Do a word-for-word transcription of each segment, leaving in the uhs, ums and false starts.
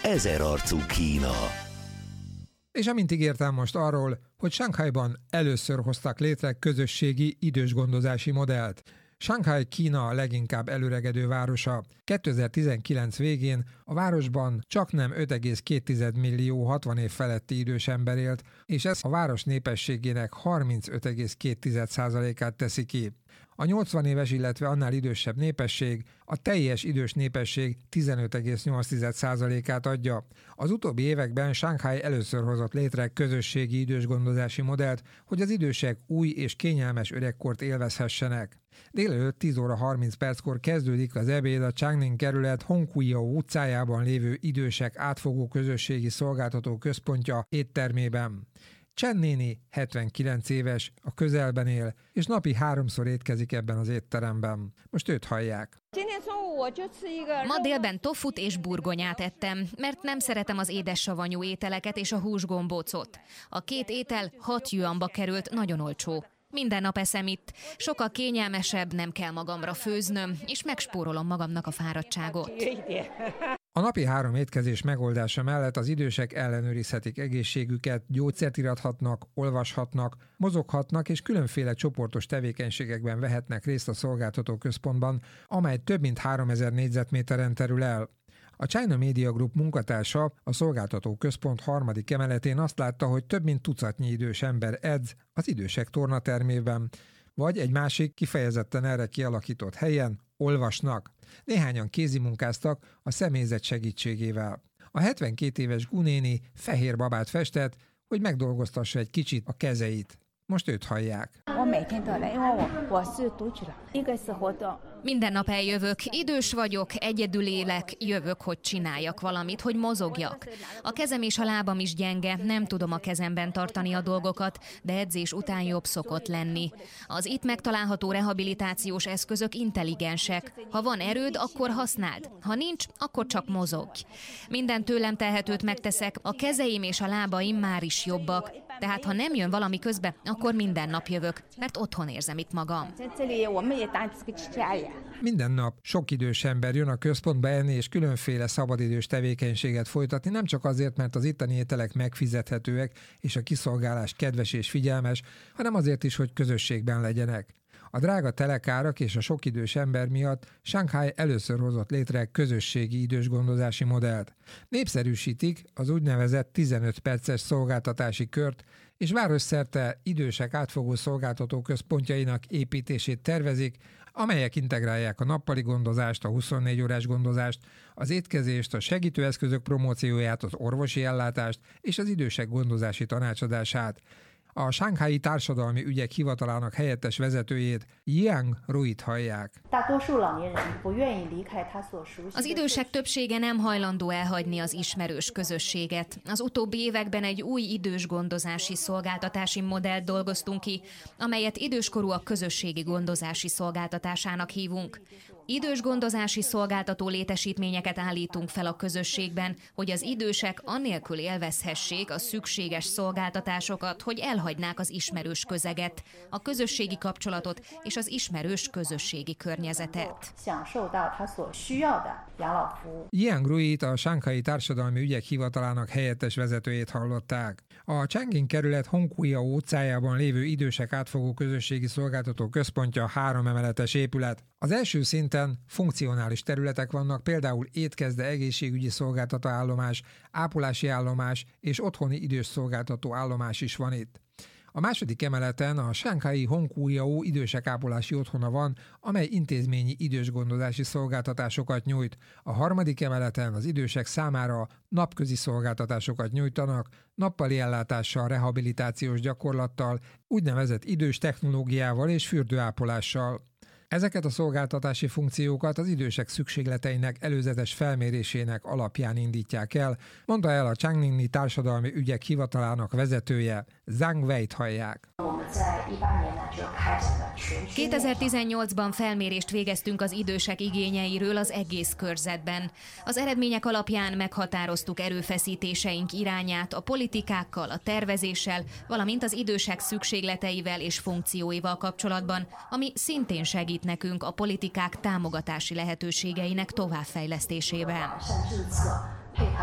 ezerarcú Kína. És amint ígértem most arról, hogy Sanghaiban először hoztak létre közösségi idősgondozási modellt. Sanghai Kína a leginkább előregedő városa. kétezer-tizenkilenc végén a városban csaknem öt egész két millió hatvan év feletti idős ember élt, és ez a város népességének harmincöt egész két százalékát teszi ki. A nyolcvan éves, illetve annál idősebb népesség a teljes idős népesség tizenöt egész nyolc százalékát adja. Az utóbbi években Sanghai először hozott létre közösségi idősgondozási modellt, hogy az idősek új és kényelmes öregkort élvezhessenek. Délelőtt tíz óra harminc perckor kezdődik az ebéd a Changning kerület Hongqiao utcájában lévő idősek átfogó közösségi szolgáltató központja éttermében. Chen néni hetvenkilenc éves, a közelben él, és napi háromszor étkezik ebben az étteremben. Most őt hallják. Ma délben tofut és burgonyát ettem, mert nem szeretem az édes savanyú ételeket és a húsgombócot. A két étel hat yuanba került, nagyon olcsó. Minden nap eszem itt, sokkal kényelmesebb, nem kell magamra főznöm, és megspórolom magamnak a fáradtságot. A napi három étkezés megoldása mellett az idősek ellenőrizhetik egészségüket, gyógyszert irathatnak, olvashatnak, mozoghatnak és különféle csoportos tevékenységekben vehetnek részt a szolgáltató központban, amely több mint háromezer négyzetméteren terül el. A China Media Group munkatársa a szolgáltató központ harmadik emeletén azt látta, hogy több mint tucatnyi idős ember edz az idősek tornatermében, vagy egy másik kifejezetten erre kialakított helyen olvasnak. Néhányan kézimunkáztak a személyzet segítségével. A hetvenkét éves Gu néni fehér babát festett, hogy megdolgoztassa egy kicsit a kezeit. Most őt hallják. Minden nap eljövök, idős vagyok, egyedül élek, jövök, hogy csináljak valamit, hogy mozogjak. A kezem és a lábam is gyenge, nem tudom a kezemben tartani a dolgokat, de edzés után jobb szokott lenni. Az itt megtalálható rehabilitációs eszközök intelligensek. Ha van erőd, akkor használd. Ha nincs, akkor csak mozogj. Minden tőlem telhetőt megteszek, a kezeim és a lábaim már is jobbak. Tehát ha nem jön valami közbe, akkor minden nap jövök, mert otthon érzem itt magam. Minden nap sok idős ember jön a központba enni és különféle szabadidős tevékenységet folytatni, nem csak azért, mert az itteni ételek megfizethetőek és a kiszolgálás kedves és figyelmes, hanem azért is, hogy közösségben legyenek. A drága telekárak és a sok idős ember miatt Sanghai először hozott létre közösségi idősgondozási modellt. Népszerűsítik az úgynevezett tizenöt perces szolgáltatási kört, és városszerte idősek átfogó szolgáltató központjainak építését tervezik, amelyek integrálják a nappali gondozást, a huszonnégy órás gondozást, az étkezést, a segítőeszközök promócióját, az orvosi ellátást és az idősek gondozási tanácsadását. A Sanghai Társadalmi Ügyek Hivatalának helyettes vezetőjét, Jiang Ruit hallják. Az idősek többsége nem hajlandó elhagyni az ismerős közösséget. Az utóbbi években egy új idős gondozási szolgáltatási modellt dolgoztunk ki, amelyet időskorúak közösségi gondozási szolgáltatásának hívunk. Idős gondozási szolgáltató létesítményeket állítunk fel a közösségben, hogy az idősek annélkül élvezhessék a szükséges szolgáltatásokat, hogy elhagynák az ismerős közeget, a közösségi kapcsolatot és az ismerős közösségi környezetet. Jiang Ruit, a Sanghai Társadalmi Ügyek Hivatalának helyettes vezetőjét hallották. A Changning kerület Hongqiao utcájában lévő idősek átfogó közösségi szolgáltató központja három emeletes épület. Az első szinten funkcionális területek vannak, például étkezde egészségügyi szolgáltató állomás, ápolási állomás és otthoni idős szolgáltató állomás is van itt. A második emeleten a Sanghai Hongqiao idősek ápolási otthona van, amely intézményi idősgondozási szolgáltatásokat nyújt. A harmadik emeleten az idősek számára napközi szolgáltatásokat nyújtanak, nappali ellátással, rehabilitációs gyakorlattal, úgynevezett idős technológiával és fürdőápolással. Ezeket a szolgáltatási funkciókat az idősek szükségleteinek előzetes felmérésének alapján indítják el, mondta el a Changningi Társadalmi Ügyek Hivatalának vezetője, Zhang Wei-t hallják. kétezer-tizennyolcban felmérést végeztünk az idősek igényeiről az egész körzetben. Az eredmények alapján meghatároztuk erőfeszítéseink irányát a politikákkal, a tervezéssel, valamint az idősek szükségleteivel és funkcióival kapcsolatban, ami szintén segít nekünk a politikák támogatási lehetőségeinek továbbfejlesztésében.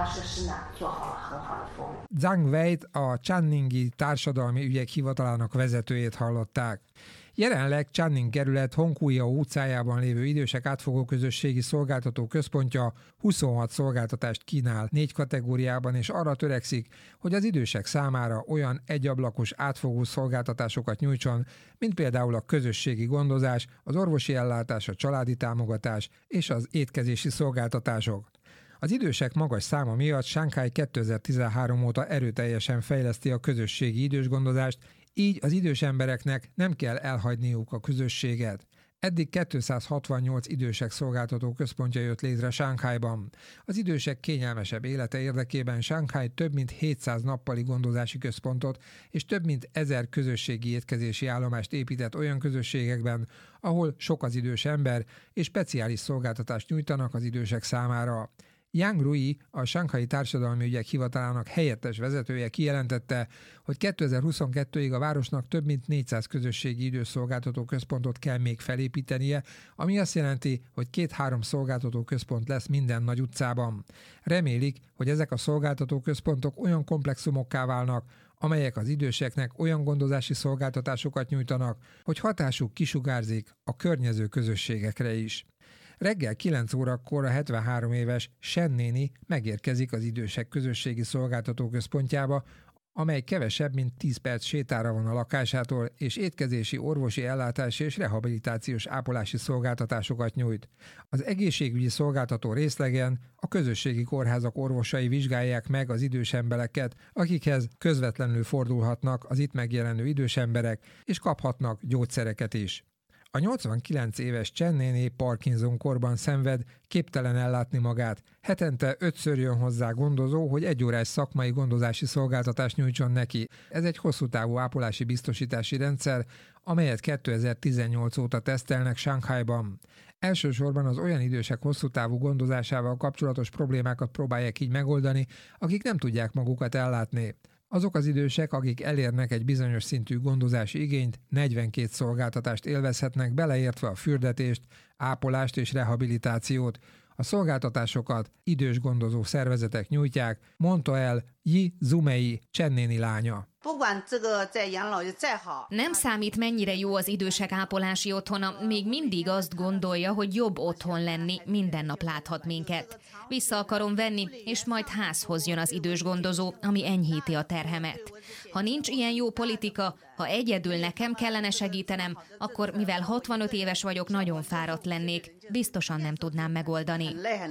Zhang Wei a Channingi Társadalmi Ügyek Hivatalának vezetőjét hallották. Jelenleg Channing kerület Hongkújau utcájában lévő idősek átfogó közösségi szolgáltató központja huszonhat szolgáltatást kínál négy kategóriában, és arra törekszik, hogy az idősek számára olyan egyablakos átfogó szolgáltatásokat nyújtson, mint például a közösségi gondozás, az orvosi ellátás, a családi támogatás és az étkezési szolgáltatások. Az idősek magas száma miatt Sanghai kétezer-tizenhárom óta erőteljesen fejleszti a közösségi idősgondozást, így az idős embereknek nem kell elhagyniuk a közösséget. Eddig kétszázhatvannyolc idősek szolgáltató központja jött létre Sanghaiban. Az idősek kényelmesebb élete érdekében Sanghai több mint hétszáz nappali gondozási központot és több mint ezer közösségi étkezési állomást épített olyan közösségekben, ahol sok az idős ember, és speciális szolgáltatást nyújtanak az idősek számára. Yang Rui, a Sanghai Társadalmi Ügyek Hivatalának helyettes vezetője kijelentette, hogy kétezer-huszonkettőig a városnak több mint négyszáz közösségi időszolgáltató központot kell még felépítenie, ami azt jelenti, hogy két-három szolgáltató központ lesz minden nagy utcában. Remélik, hogy ezek a szolgáltató központok olyan komplexumokká válnak, amelyek az időseknek olyan gondozási szolgáltatásokat nyújtanak, hogy hatásuk kisugárzik a környező közösségekre is. Reggel kilenc órakor a hetvenhárom éves Shen néni megérkezik az idősek közösségi szolgáltató központjába, amely kevesebb, mint tíz perc sétára van a lakásától, és étkezési, orvosi ellátási és rehabilitációs ápolási szolgáltatásokat nyújt. Az egészségügyi szolgáltató részlegen a közösségi kórházak orvosai vizsgálják meg az idős embereket, akikhez közvetlenül fordulhatnak az itt megjelenő idős emberek, és kaphatnak gyógyszereket is. A nyolcvankilenc éves Chen néni Parkinson-korban szenved, képtelen ellátni magát. Hetente ötször jön hozzá gondozó, hogy egyórás szakmai gondozási szolgáltatást nyújtson neki. Ez egy hosszú távú ápolási biztosítási rendszer, amelyet kétezer-tizennyolc óta tesztelnek Sanghaiban. Elsősorban az olyan idősek hosszú távú gondozásával kapcsolatos problémákat próbálják így megoldani, akik nem tudják magukat ellátni. Azok az idősek, akik elérnek egy bizonyos szintű gondozási igényt, negyvenkét szolgáltatást élvezhetnek, beleértve a fürdetést, ápolást és rehabilitációt. A szolgáltatásokat idős gondozó szervezetek nyújtják, mondta el Yi Zumei, Chen néni lánya. Nem számít, mennyire jó az idősek ápolási otthona, még mindig azt gondolja, hogy jobb otthon lenni, minden nap láthat minket. Vissza akarom venni, és majd házhoz jön az idős gondozó, ami enyhíti a terhemet. Ha nincs ilyen jó politika, ha egyedül nekem kellene segítenem, akkor mivel hatvanöt éves vagyok, nagyon fáradt lennék, biztosan nem tudnám megoldani.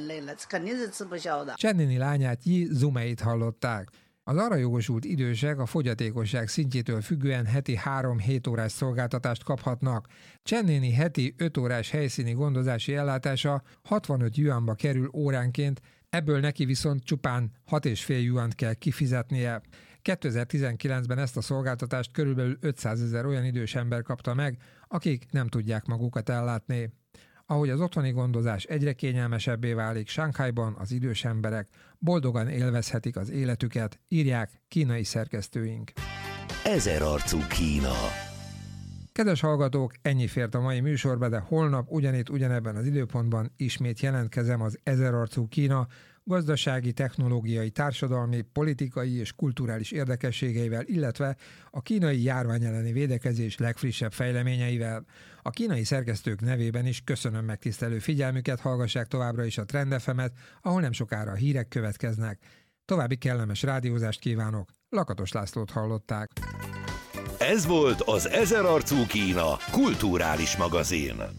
Chen néni lányát, Yi Zumeit hallották. Az arra jogosult idősek a fogyatékosság szintjétől függően heti három-hét órás szolgáltatást kaphatnak. Chen néni heti öt órás helyszíni gondozási ellátása hatvanöt juanba kerül óránként, ebből neki viszont csupán hat egész öt juant kell kifizetnie. kétezer-tizenkilencben ezt a szolgáltatást körülbelül ötszázezer olyan idős ember kapta meg, akik nem tudják magukat ellátni. Ahogy az otthoni gondozás egyre kényelmesebbé válik, Sanghaiban az idős emberek boldogan élvezhetik az életüket, írják kínai szerkesztőink. Ezerarcú Kína. Kedves hallgatók, ennyi fért a mai műsorba, de holnap ugyanitt ugyanebben az időpontban ismét jelentkezem az Ezerarcú Kína gazdasági, technológiai, társadalmi, politikai és kulturális érdekességeivel, illetve a kínai járvány elleni védekezés legfrissebb fejleményeivel. A kínai szerkesztők nevében is köszönöm megtisztelő figyelmüket, hallgassák továbbra is a Trend ef emet, ahol nem sokára a hírek következnek. További kellemes rádiózást kívánok, Lakatos Lászlót hallották. Ez volt az Ezerarcú Kína kulturális magazin.